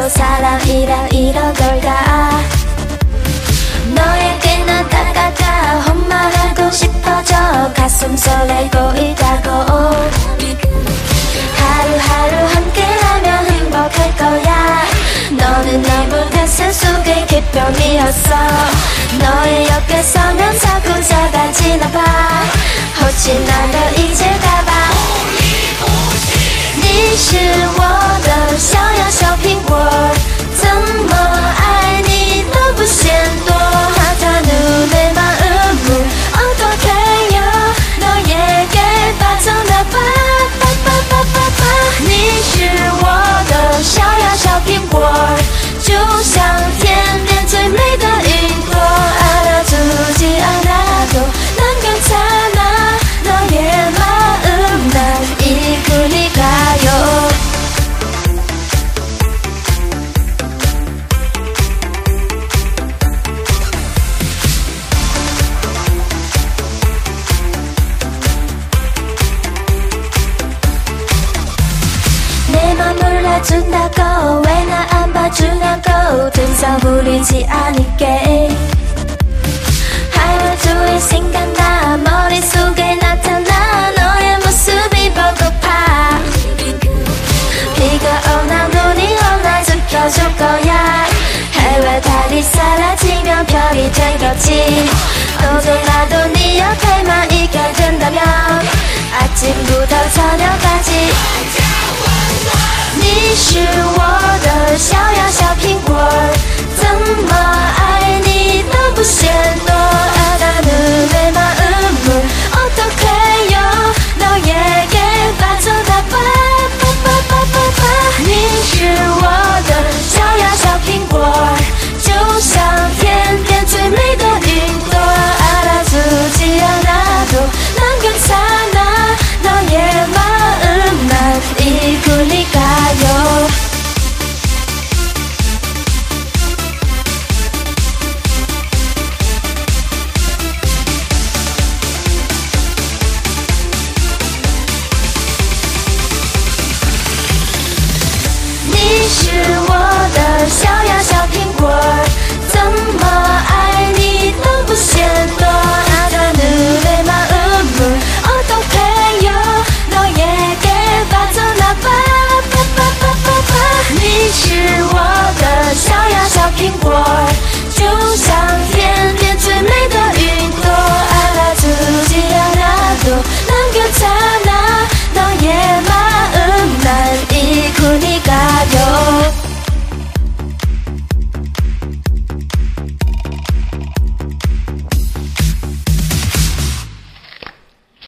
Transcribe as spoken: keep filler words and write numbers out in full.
사람이란 이런 걸까. 너에게 난 다가가 험마하고 싶어져. 가슴 설레고 있다고. 하루하루 함께라면 행복할 거야. 너는 너무 뱃살 속에 기쁨이었어. 너의 옆에 서면 자꾸 작아지나 봐. 혹시 난 널 잊을까봐. 你是我的小呀小苹果，怎么爱你都不嫌多。하타눈의마음을 어떻게 해요. 너에게 빠져나봐. 你是我的小呀小苹果，就像天边最美的云朵。알아주지 않아도 난 괜찮아. 너의 마음 난 이끌리가요. 내 맘 몰라준다고 왜 나 안 봐주냐고 등서 부리지 않을게. 하루 종일 생각나. 머릿속에 나타나 너의 모습이 보고파. 비가 오나 눈이 오나 지켜줄 거야. 해와 달이 사라지면 별이 되겠지. 너도 나도 네